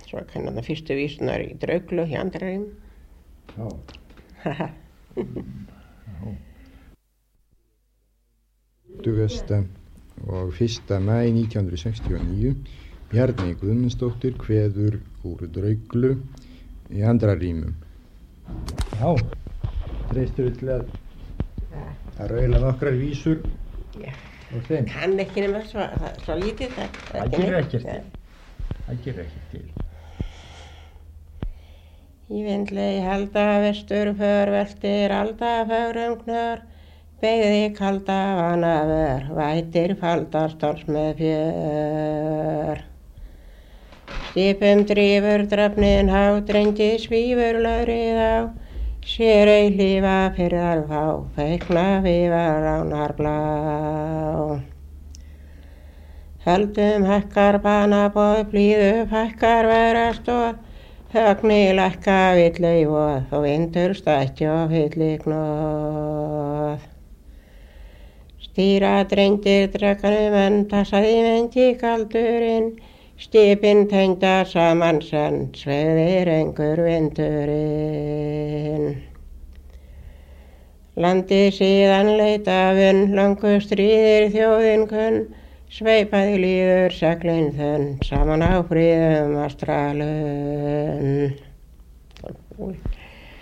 Svo kann hann fyrstu vísunar í Drauglu hjá Andrarím. Já. Já. 20. og 1. maí 1969 Bjarni Guðmundsdóttir kveður úr Drauglu í Andrarýmum. Já, treystur til að raula nokkrar vísur og þeim. Kann ekki nema svo lítið það. Það gerir ekkert til. Það gerir ekkert til. Í vindlegi halda vestur veltir alda fögrum knör, beygði kalda vanavör, vætir faldastóls með fjör. Skipum drífur drafnin há, drengdi svífur lögrið á, sér ei hlífa fyrir fá, feikna vifa ránar blá. Höldum hækkar banabóð, blíðu fækkar verastóð, högni lækka villu í voð og vindur stætti og hilli gnóð. Stýra drengdir drekanum enda, sagði vendi kaldurinn, skipin tengda saman senn, sveigði rengur vindurinn. Landið síðan leita vunn, langu stríðir þjóðin kunn, sveipaði líður seglin þunn, saman á fríðum Ástralun.